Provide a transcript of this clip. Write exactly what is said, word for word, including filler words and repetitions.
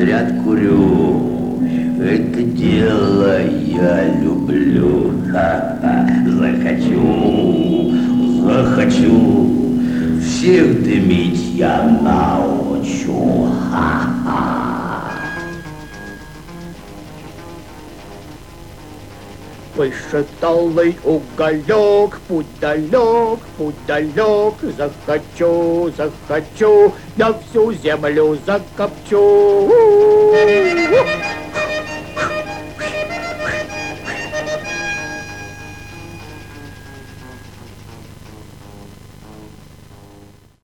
подряд курю. Это дело я люблю. Ха-ха. Захочу, захочу, всех дымить я научу. Ха-ха. Выше талый уголек, путь далек, путь далек. Захочу, захочу, я всю землю закопчу.